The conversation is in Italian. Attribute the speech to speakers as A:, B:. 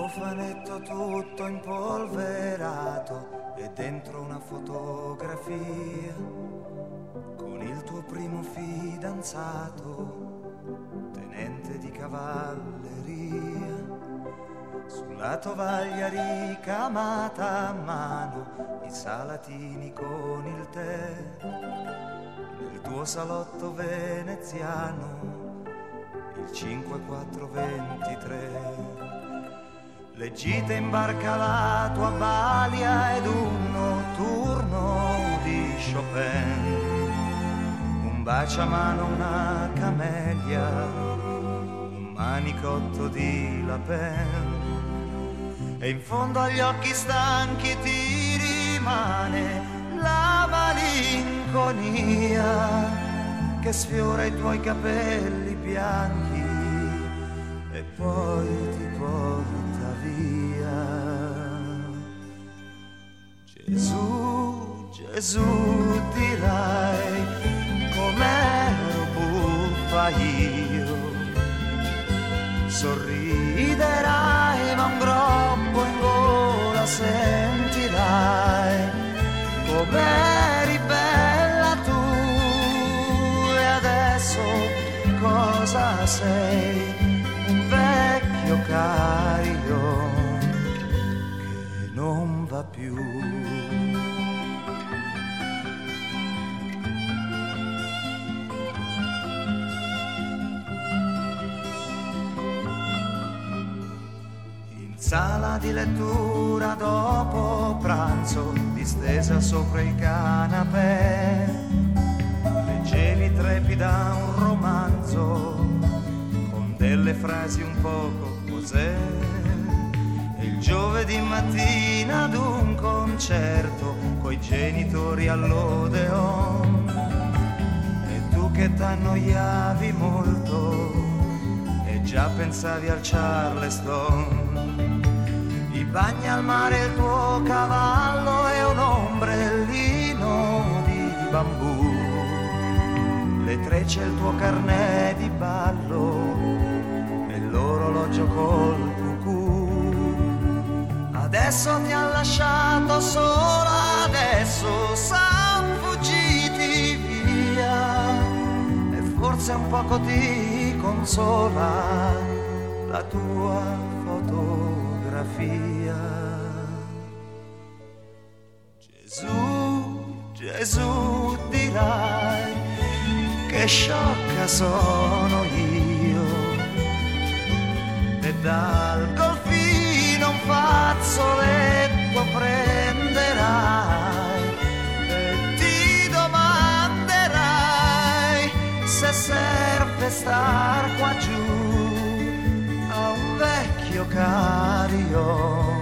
A: L'orfanetto tutto impolverato e dentro una fotografia con il tuo primo fidanzato, tenente di cavalleria, sulla tovaglia ricamata a mano, i salatini con il tè, nel tuo salotto veneziano, il 5423. Le gite in barca, la tua balia ed un notturno di Chopin, un baciamano, una camellia, un manicotto di La Pen, e in fondo agli occhi stanchi ti rimane la malinconia che sfiora i tuoi capelli bianchi e poi ti porta via. Gesù, Gesù, dirai com'ero buffa io, sorriderai ma un groppo in gola sentirai, com'eri bella tu e adesso cosa sei? Un vecchio cario che non va più. In sala di lettura dopo pranzo, distesa sopra il canapè, leggevi trepida un romanzo delle frasi un poco cos'è, e il giovedì mattina ad un concerto coi genitori all'Odeon, e tu che t'annoiavi molto e già pensavi al Charleston, i bagni al mare, il tuo cavallo e un ombrellino di bambù, le trecce e il tuo carnet di ballo, l'orologio col cucù. Adesso ti ha lasciato sola, adesso son fuggiti via, e forse un poco ti consola la tua fotografia. Gesù, Gesù, dirai che sciocca sono io, e dal golfino un fazzoletto prenderai e ti domanderai se serve star qua giù a un vecchio cario